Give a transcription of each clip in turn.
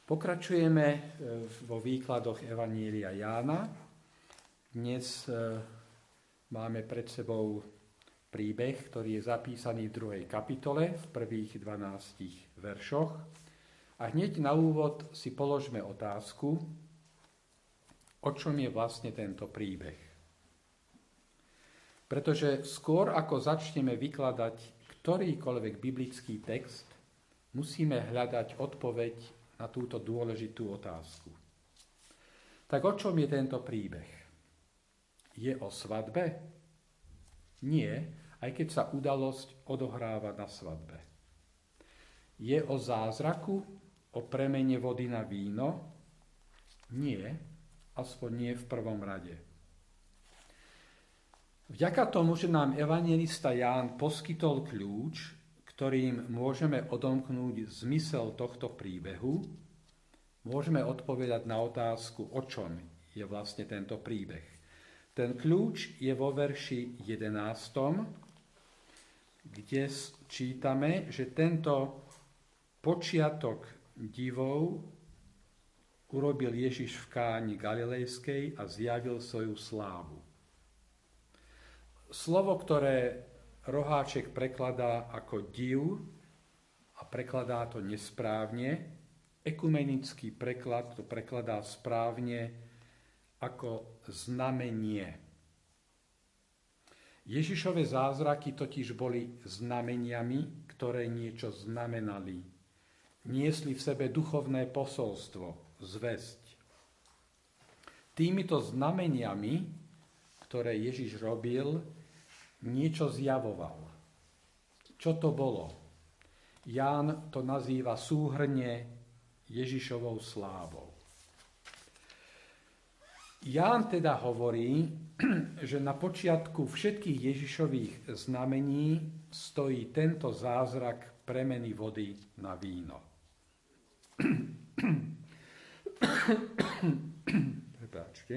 Pokračujeme vo výkladoch Evanielia Jána. Dnes máme pred sebou príbeh, ktorý je zapísaný v 2. kapitole, v prvých 12 veršoch. A hneď na úvod si položme otázku, o čom je vlastne tento príbeh. Pretože skôr ako začneme vykladať ktorýkoľvek biblický text, musíme hľadať odpoveď na túto dôležitú otázku. Tak o čom je tento príbeh? Je o svadbe? Nie, aj keď sa udalosť odohráva na svadbe. Je o zázraku, o premene vody na víno? Nie, aspoň nie v prvom rade. Vďaka tomu, že nám evanjelista Ján poskytol kľúč, ktorým môžeme odomknúť zmysel tohto príbehu, môžeme odpovedať na otázku, o čom je vlastne tento príbeh. Ten kľúč je vo verši 11, kde čítame, že tento počiatok divov urobil Ježiš v Káni Galilejskej a zjavil svoju slávu. Slovo, ktoré Roháček prekladá ako div a prekladá to nesprávne, ekumenický preklad to prekladá správne ako znamenie. Ježišove zázraky totiž boli znameniami, ktoré niečo znamenali. Niesli v sebe duchovné posolstvo, zvesť. Týmito znameniami, ktoré Ježiš robil, niečo zjavoval. Čo to bolo? Ján to nazýva súhrne Ježišovou slávou. Ján teda hovorí, že na počiatku všetkých Ježišových znamení stojí tento zázrak premeny vody na víno. Prepáčte.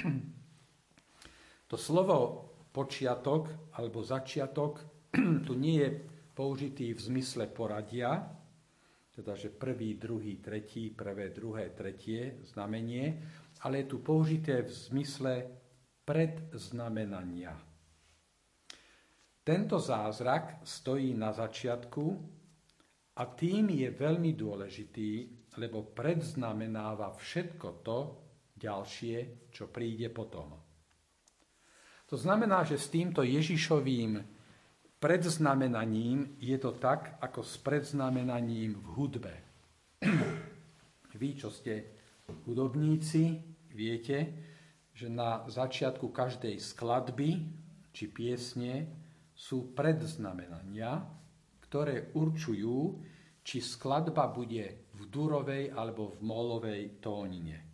To slovo počiatok alebo začiatok tu nie je použitý v zmysle poradia, teda že prvý, druhý, tretí, prvé, druhé, tretie znamenie, ale je tu použité v zmysle predznamenania. Tento zázrak stojí na začiatku a tým je veľmi dôležitý, lebo predznamenáva všetko to ďalšie, čo príde potom. To znamená, že s týmto Ježišovým predznamenaním je to tak, ako s predznamenaním v hudbe. Vy, čo ste hudobníci, viete, že na začiatku každej skladby či piesne sú predznamenania, ktoré určujú, či skladba bude v durovej alebo v mólovej tónine.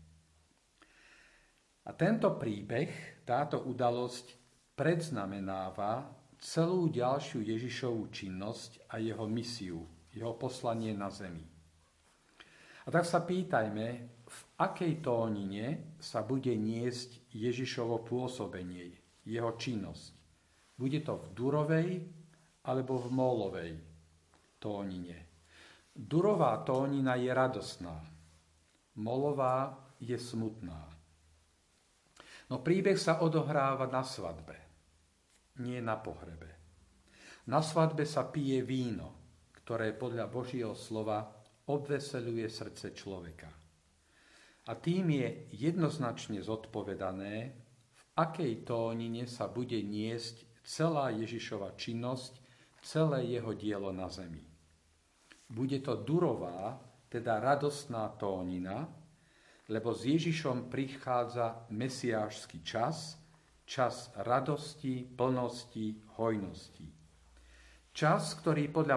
A tento príbeh, táto udalosť predznamenáva celú ďalšiu Ježišovú činnosť a jeho misiu, jeho poslanie na zemi. A tak sa pýtajme, v akej tónine sa bude niesť Ježišovo pôsobenie, jeho činnosť. Bude to v durovej alebo v mólovej tónine. Durová tónina je radosná, mólová je smutná. No príbeh sa odohráva na svadbe, nie na pohrebe. Na svadbe sa pije víno, ktoré podľa Božieho slova obveseľuje srdce človeka. A tým je jednoznačne zodpovedané, v akej tónine sa bude niesť celá Ježišova činnosť, celé jeho dielo na zemi. Bude to durová, teda radostná tónina, lebo s Ježišom prichádza mesiášsky čas, čas radosti, plnosti, hojnosti. Čas, ktorý podľa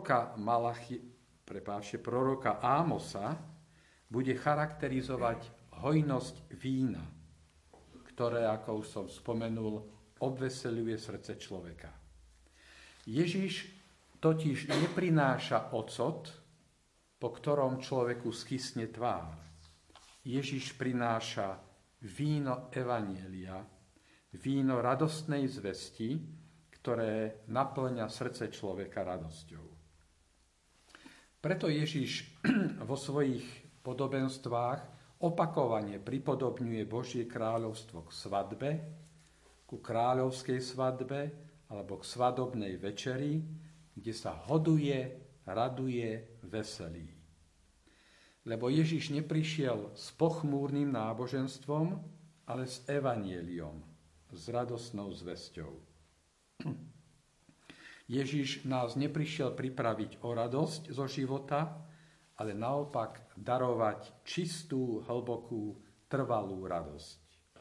proroka Ámosa bude charakterizovať hojnosť vína, ktoré, ako už som spomenul, obveseľuje srdce človeka. Ježiš totiž neprináša ocot, po ktorom človeku schysne tvár. Ježiš prináša víno evanjelia, víno radostnej zvesti, ktoré naplňa srdce človeka radosťou. Preto Ježiš vo svojich podobenstvách opakovane pripodobňuje Božie kráľovstvo k svadbe, ku kráľovskej svadbe alebo k svadobnej večeri, kde sa hoduje, raduje, veselí. Lebo Ježiš neprišiel s pochmúrnym náboženstvom, ale s evanjeliom, s radosnou zvesťou. Ježiš nás neprišiel pripraviť o radosť zo života, ale naopak darovať čistú, hlbokú, trvalú radosť.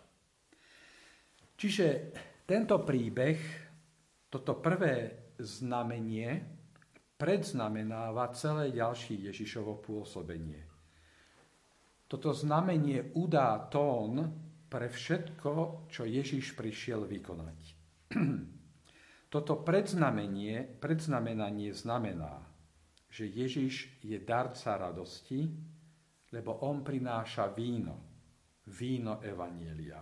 Čiže tento príbeh, toto prvé znamenie, predznamenáva celé ďalšie Ježišovo pôsobenie. Toto znamenie udá tón pre všetko, čo Ježiš prišiel vykonať. Toto predznamenanie znamená, že Ježiš je darca radosti, lebo on prináša víno evanjelia.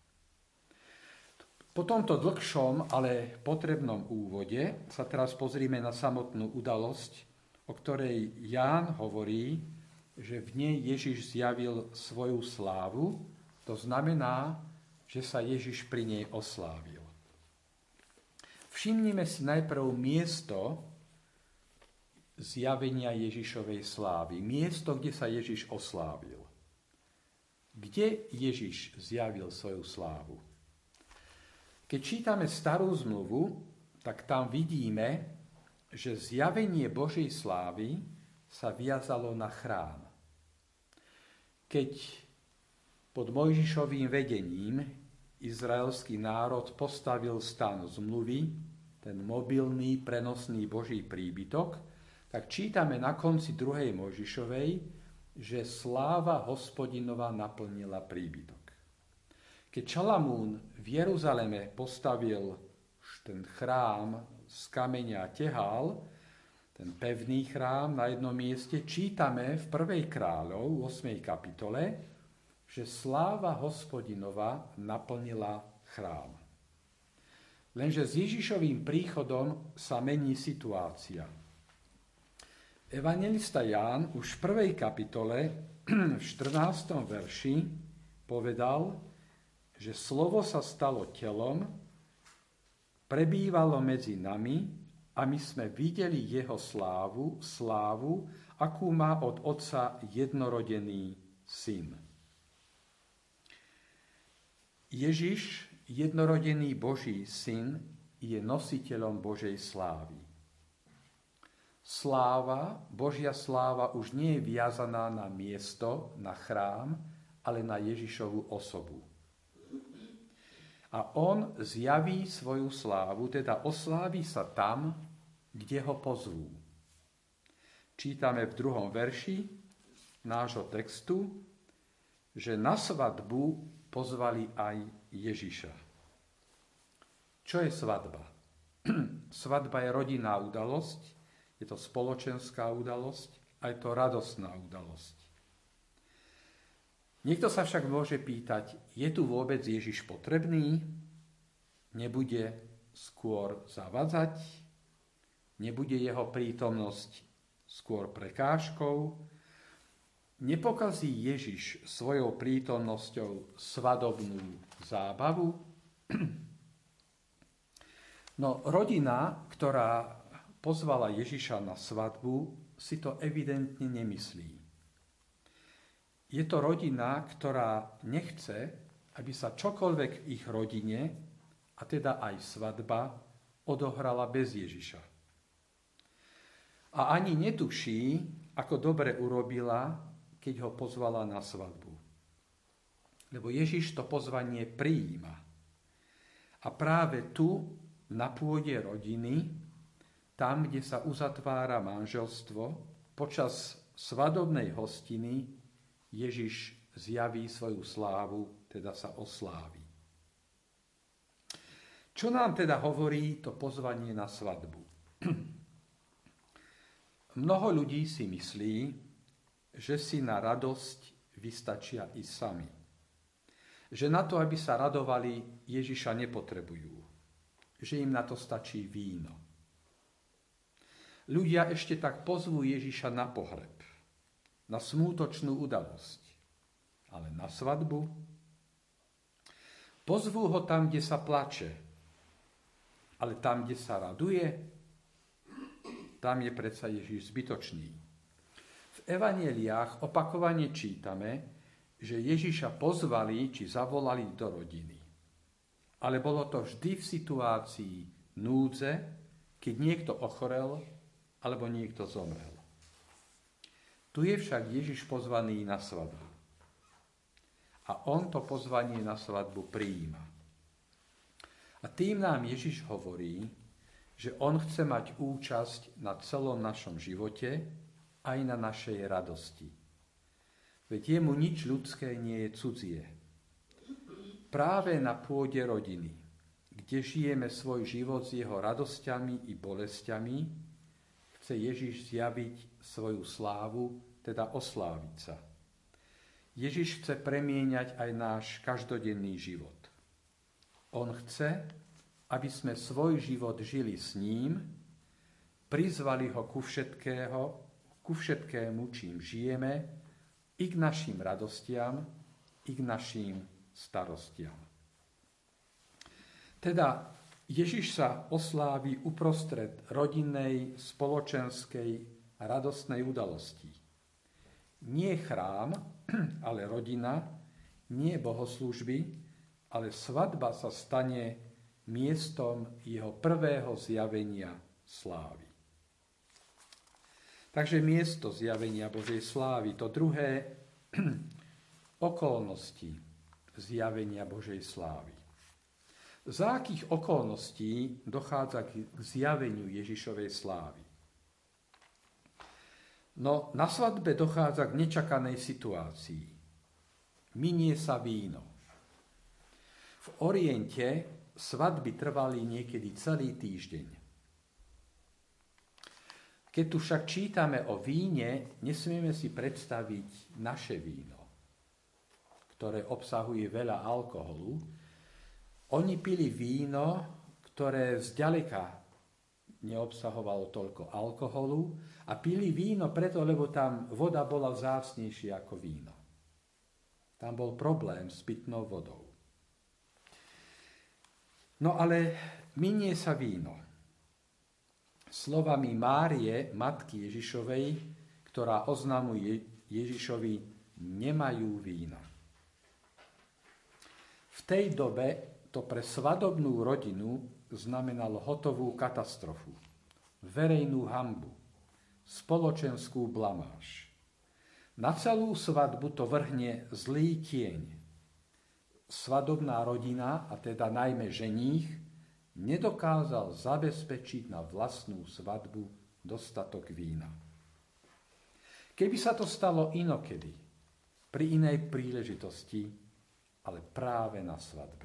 Po tomto dlhšom, ale potrebnom úvode sa teraz pozrime na samotnú udalosť, o ktorej Ján hovorí, že v nej Ježiš zjavil svoju slávu, to znamená, že sa Ježiš pri nej oslávil. Všimnime si najprv miesto zjavenia Ježišovej slávy. Miesto, kde sa Ježiš oslávil. Kde Ježiš zjavil svoju slávu? Keď čítame Starú zmluvu, tak tam vidíme, že zjavenie Božej slávy sa viazalo na chrám. Keď pod Mojžišovým vedením izraelský národ postavil stan zmluvy, ten mobilný, prenosný Boží príbytok, tak čítame na konci 2. Mojžišovej, že sláva Hospodinova naplnila príbytok. Keď Šalamún v Jeruzaleme postavil ten chrám z kameňa a tehál, ten pevný chrám na jednom mieste, čítame v 1. kráľov, 8. kapitole, že sláva Hospodinova naplnila chrám. Lenže s Ježišovým príchodom sa mení situácia. Evanjelista Ján už v 1. kapitole, v 14. verši povedal, že slovo sa stalo telom, prebývalo medzi nami a my sme videli jeho slávu, akú má od Otca jednorodený syn. Ježiš, jednorodený Boží syn, je nositeľom Božej slávy. Božia sláva už nie je viazaná na miesto, na chrám, ale na Ježišovu osobu. A on zjaví svoju slávu, teda osláví sa tam, kde ho pozvú. Čítame v 2. verši nášho textu, že na svadbu pozvali aj Ježiša. Čo je svadba? Svadba je rodinná udalosť, je to spoločenská udalosť a je to radostná udalosť. Niekto sa však môže pýtať, je tu vôbec Ježiš potrebný? Nebude skôr zavadzať? Nebude jeho prítomnosť skôr prekážkou? Nepokazí Ježiš svojou prítomnosťou svadobnú zábavu? No rodina, ktorá pozvala Ježiša na svadbu, si to evidentne nemyslí. Je to rodina, ktorá nechce, aby sa čokoľvek v ich rodine, a teda aj svadba, odohrala bez Ježiša. A ani netuší, ako dobre urobila, keď ho pozvala na svadbu. Lebo Ježiš to pozvanie prijíma. A práve tu, na pôde rodiny, tam, kde sa uzatvára manželstvo, počas svadobnej hostiny Ježiš zjaví svoju slávu, teda sa oslávi. Čo nám teda hovorí to pozvanie na svadbu? Mnoho ľudí si myslí, že si na radosť vystačia i sami. Že na to, aby sa radovali, Ježiša nepotrebujú. Že im na to stačí víno. Ľudia ešte tak pozvú Ježiša na pohreb. na smútočnú udalosť, ale na svadbu. Pozvú ho tam, kde sa plače, ale tam, kde sa raduje, tam je predsa Ježiš zbytočný. V evanjeliách opakovane čítame, že Ježiša pozvali či zavolali do rodiny. Ale bolo to vždy v situácii núdze, keď niekto ochorel alebo niekto zomrel. Tu je však Ježiš pozvaný na svadbu. A on to pozvanie na svadbu prijíma. A tým nám Ježiš hovorí, že on chce mať účasť na celom našom živote, aj na našej radosti. Veď jemu nič ľudské nie je cudzie. Práve na pôde rodiny, kde žijeme svoj život s jeho radosťami i bolestiami, chce Ježiš zjaviť svoju slávu, teda osláviť sa. Ježiš chce premieňať aj náš každodenný život. On chce, aby sme svoj život žili s ním, prizvali ho ku všetkému, čím žijeme, i k našim radostiam, i k našim starostiam. Teda Ježiš sa oslávi uprostred rodinnej, spoločenskej a radostnej udalosti. Nie chrám, ale rodina, nie bohoslúžby, ale svadba sa stane miestom jeho prvého zjavenia slávy. Takže miesto zjavenia Božej slávy, to druhé, okolnosti zjavenia Božej slávy. Za akých okolností dochádza k zjaveniu Ježišovej slávy? No, na svadbe dochádza k nečakanej situácii. Minie sa víno. V Oriente svadby trvali niekedy celý týždeň. Keď tu však čítame o víne, nesmieme si predstaviť naše víno, ktoré obsahuje veľa alkoholu. Oni pili víno, ktoré zďaleka neobsahovalo toľko alkoholu a pili víno preto, lebo tam voda bola vzácnejšia ako víno. Tam bol problém s pitnou vodou. No ale minie sa víno. Slovami Márie, matky Ježišovej, ktorá oznamuje Ježišovi, nemajú vína. V tej dobe to pre svadobnú rodinu znamenalo hotovú katastrofu, verejnú hanbu, spoločenskú blamáž. Na celú svadbu to vrhne zlý tieň. Svadobná rodina, a teda najmä ženích, nedokázal zabezpečiť na vlastnú svadbu dostatok vína. Keby sa to stalo inokedy, pri inej príležitosti, ale práve na svadbe.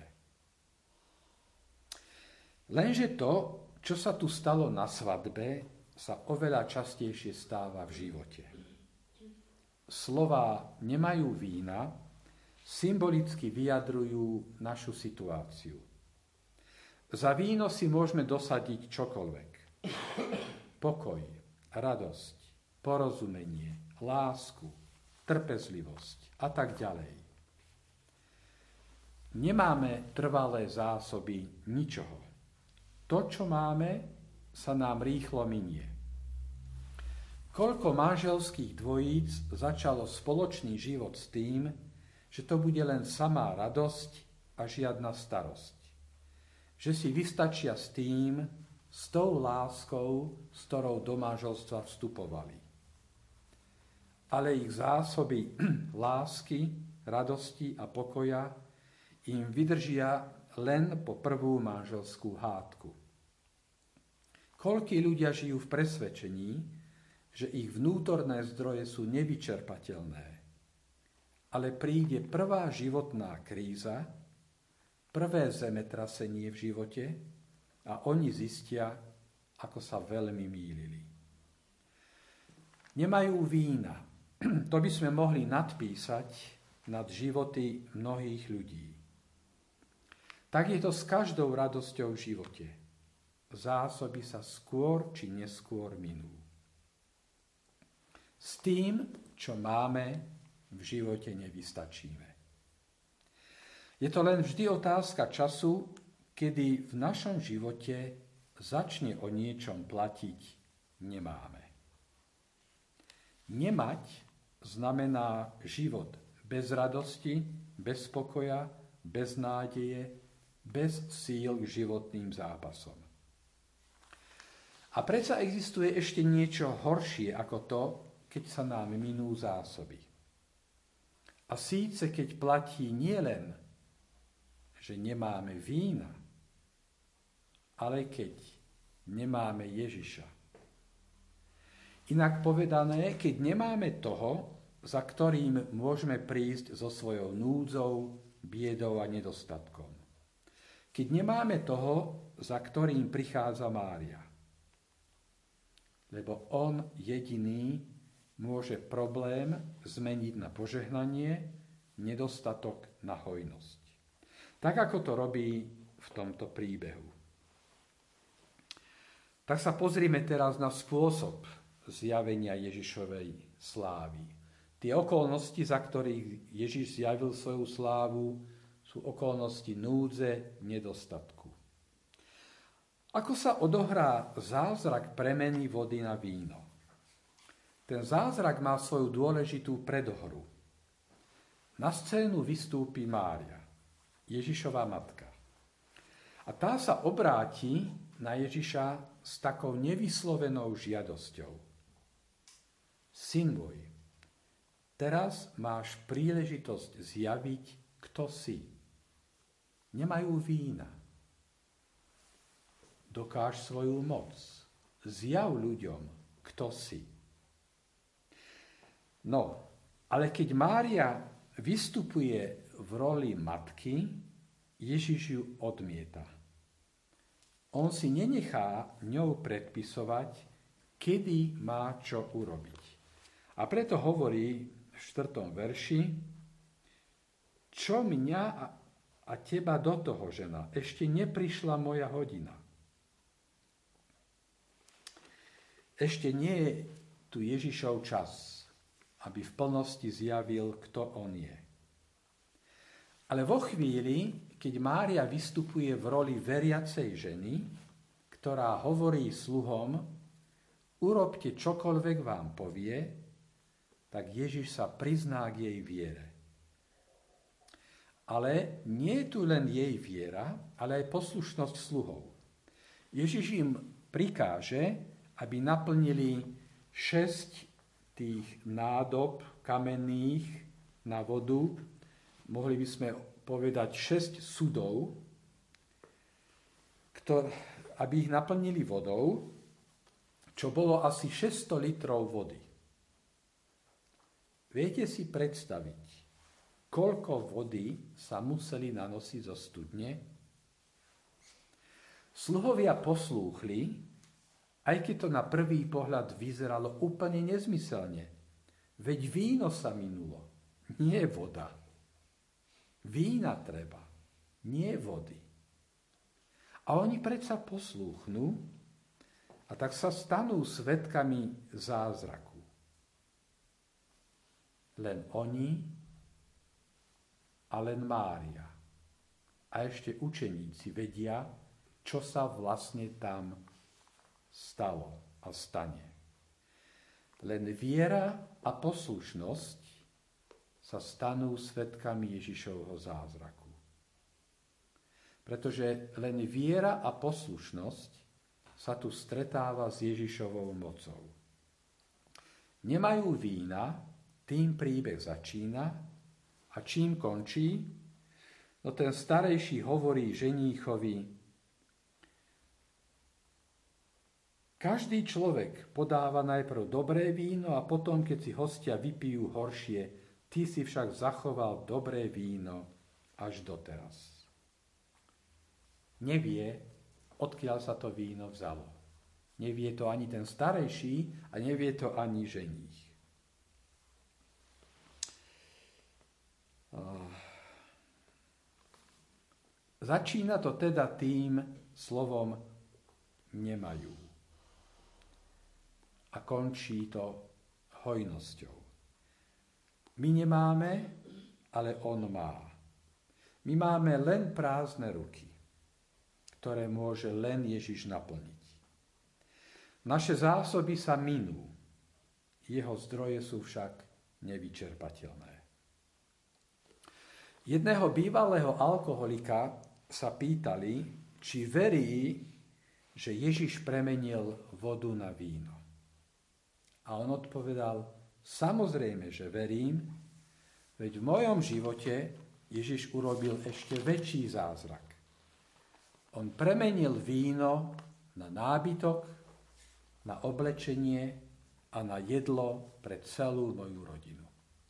Lenže to, čo sa tu stalo na svadbe, sa oveľa častejšie stáva v živote. Slová nemajú vína symbolicky vyjadrujú našu situáciu. Za víno si môžeme dosadiť čokoľvek. Pokoj, radosť, porozumenie, lásku, trpezlivosť a tak ďalej. Nemáme trvalé zásoby ničoho. To, čo máme, sa nám rýchlo minie. Koľko manželských dvojíc začalo spoločný život s tým, že to bude len samá radosť a žiadna starosť. Že si vystačia s tým, s tou láskou, s ktorou do manželstva vstupovali. Ale ich zásoby lásky, radosti a pokoja im vydržia len po prvú manželskú hádku. Koľkí ľudia žijú v presvedčení, že ich vnútorné zdroje sú nevyčerpateľné, ale príde prvá životná kríza, prvé zemetrasenie v živote a oni zistia, ako sa veľmi mýlili. Nemajú vína. To by sme mohli nadpísať nad životy mnohých ľudí. Tak je to s každou radosťou v živote. Zásoby sa skôr či neskôr minú. S tým, čo máme, v živote nevystačíme. Je to len vždy otázka času, kedy v našom živote začne o niečom platiť nemáme. Nemať znamená život bez radosti, bez spokoja, bez nádeje, bez síl k životným zápasom. A predsa existuje ešte niečo horšie ako to, keď sa nám minú zásoby. A síce keď platí nielen, že nemáme vína, ale keď nemáme Ježiša. Inak povedané, keď nemáme toho, za ktorým môžeme prísť so svojou núdzou, biedou a nedostatkom. Keď nemáme toho, za ktorým prichádza Mária. Lebo on jediný môže problém zmeniť na požehnanie, nedostatok na hojnosť. Tak ako to robí v tomto príbehu. Tak sa pozrime teraz na spôsob zjavenia Ježišovej slávy. Tie okolnosti, za ktorých Ježiš zjavil svoju slávu, sú okolnosti núdze, nedostatku. Ako sa odohrá zázrak premeny vody na víno? Ten zázrak má svoju dôležitú predohru. Na scénu vystúpi Mária, Ježišova matka. A tá sa obráti na Ježiša s takou nevyslovenou žiadosťou. Syn môj, teraz máš príležitosť zjaviť, kto si. Nemajú vína. Dokáž svoju moc. Zjav ľuďom, kto si. No, ale keď Mária vystupuje v roli matky, Ježiš ju odmieta. On si nenechá ňou predpisovať, kedy má čo urobiť. A preto hovorí v 4. verši, čo mňa a teba do toho, žena, ešte neprišla moja hodina. Ešte nie je tu Ježišov čas, aby v plnosti zjavil, kto on je. Ale vo chvíli, keď Mária vystupuje v roli veriacej ženy, ktorá hovorí sluhom, urobte čokoľvek vám povie, tak Ježiš sa prizná k jej viere. Ale nie je tu len jej viera, ale aj poslušnosť sluhov. Ježiš im prikáže, aby naplnili 6 tých nádob kamenných na vodu, mohli by sme povedať 6 sudov, aby ich naplnili vodou, čo bolo asi 600 litrov vody. Viete si predstaviť, koľko vody sa museli nanosiť zo studne? Sluhovia poslúchli, aj keď to na prvý pohľad vyzeralo úplne nezmyselne. Veď víno sa minulo, nie voda. Vína treba, nie vody. A oni predsa poslúchnú a tak sa stanú svedkami zázraku. Len oni a len Mária. A ešte učeníci vedia, čo sa vlastne tam stalo a stane. Len viera a poslušnosť sa stanú svedkami Ježišovho zázraku. Pretože len viera a poslušnosť sa tu stretáva s Ježišovou mocou. Nemajú vína, tým príbeh začína a čím končí? No ten starejší hovorí ženíchovi, každý človek podáva najprv dobré víno a potom, keď si hostia vypijú horšie, ty si však zachoval dobré víno až doteraz. Nevie, odkiaľ sa to víno vzalo. Nevie to ani ten starejší a nevie to ani ženích. Začína to teda tým slovom nemajú. A končí to hojnosťou. My nemáme, ale on má. My máme len prázdne ruky, ktoré môže len Ježiš naplniť. Naše zásoby sa minú, jeho zdroje sú však nevyčerpateľné. Jedného bývalého alkoholika sa pýtali, či verí, že Ježiš premenil vodu na víno. A on odpovedal, samozrejme, že verím, veď v mojom živote Ježiš urobil ešte väčší zázrak. On premenil víno na nábytok, na oblečenie a na jedlo pre celú moju rodinu.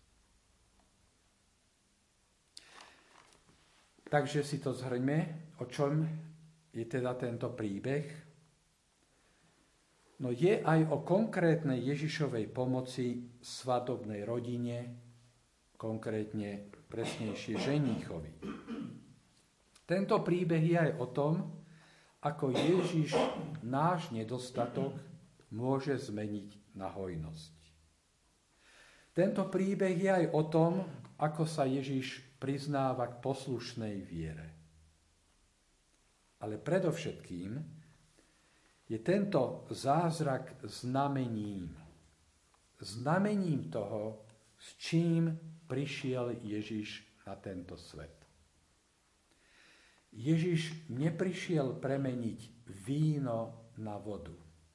Takže si to zhrňme, o čom je teda tento príbeh. No je aj o konkrétnej Ježišovej pomoci svadobnej rodine, konkrétne presnejšie ženíchovi. Tento príbeh je aj o tom, ako Ježiš náš nedostatok môže zmeniť na hojnosť. Tento príbeh je aj o tom, ako sa Ježiš priznáva k poslušnej viere. Ale predovšetkým je tento zázrak znamením toho, s čím prišiel Ježiš na tento svet. Ježiš neprišiel premeniť víno na vodu.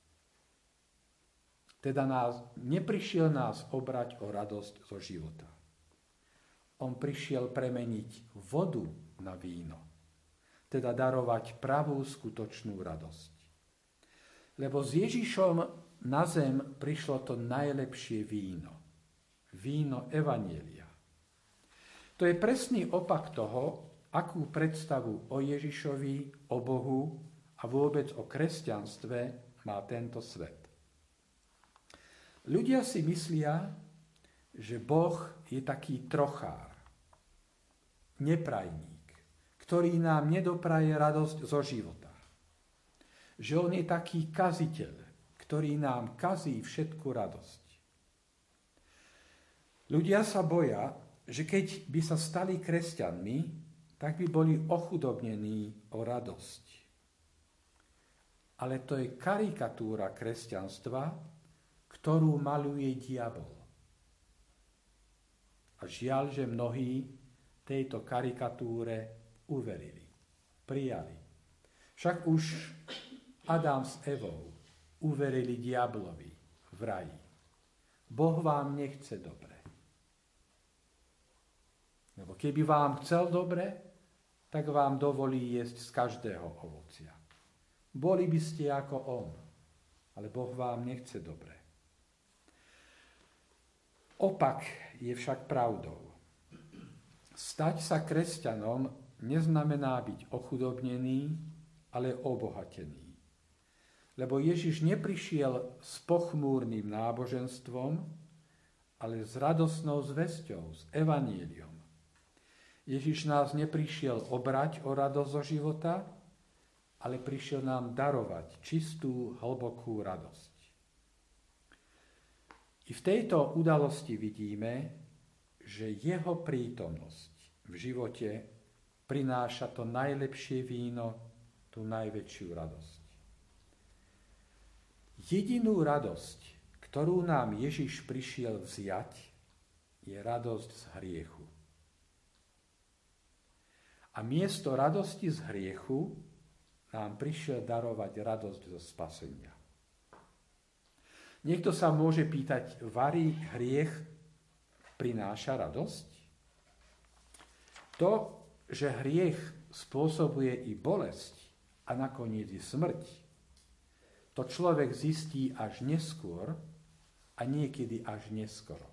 Teda neprišiel nás obrať o radosť zo života. On prišiel premeniť vodu na víno, teda darovať pravú skutočnú radosť. Lebo s Ježišom na zem prišlo to najlepšie víno. Víno evanjelia. To je presný opak toho, akú predstavu o Ježišovi, o Bohu a vôbec o kresťanstve má tento svet. Ľudia si myslia, že Boh je taký trochár, neprajník, ktorý nám nedopraje radosť zo života. Že on je taký kaziteľ, ktorý nám kazí všetku radosť. Ľudia sa boja, že keď by sa stali kresťanmi, tak by boli ochudobnení o radosť. Ale to je karikatúra kresťanstva, ktorú maľuje diabol. A žiaľ, že mnohí tejto karikatúre uverili, prijali. Však už Adam s Evou uverili diablovi v raji. Boh vám nechce dobre. Lebo keby vám chcel dobre, tak vám dovolí jesť z každého ovocia. Boli by ste ako on, ale Boh vám nechce dobre. Opak je však pravdou. Stať sa kresťanom neznamená byť ochudobnený, ale obohatený. Lebo Ježiš neprišiel s pochmúrnym náboženstvom, ale s radosnou zvesťou, s evanjeliom. Ježiš nás neprišiel obrať o radosť zo života, ale prišiel nám darovať čistú, hlbokú radosť. I v tejto udalosti vidíme, že jeho prítomnosť v živote prináša to najlepšie víno, tú najväčšiu radosť. Jedinú radosť, ktorú nám Ježiš prišiel vziať, je radosť z hriechu. A miesto radosti z hriechu nám prišiel darovať radosť zo spasenia. Niekto sa môže pýtať, varí hriech prináša radosť? To, že hriech spôsobuje i bolesť a nakoniec i smrť, to človek zistí až neskôr a niekedy až neskoro.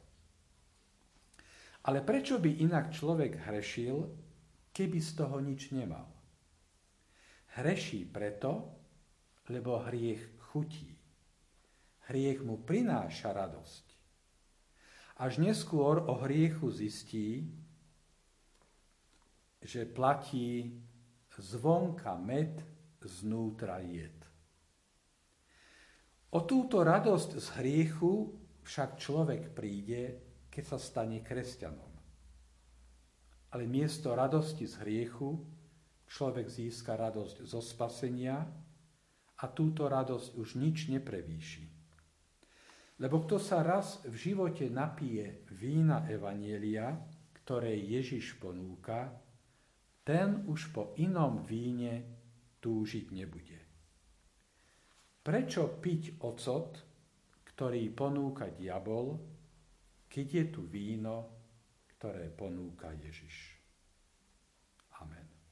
Ale prečo by inak človek hrešil, keby z toho nič nemal? Hreší preto, lebo hriech chutí. Hriech mu prináša radosť. Až neskôr o hriechu zistí, že platí zvonka med, znútra jed. O túto radosť z hriechu však človek príde, keď sa stane kresťanom. Ale miesto radosti z hriechu človek získa radosť zo spasenia a túto radosť už nič neprevýši. Lebo kto sa raz v živote napije vína evanjelia, ktoré Ježiš ponúka, ten už po inom víne túžiť nebude. Prečo piť ocot, ktorý ponúka diabol, keď je tu víno, ktoré ponúka Ježiš? Amen.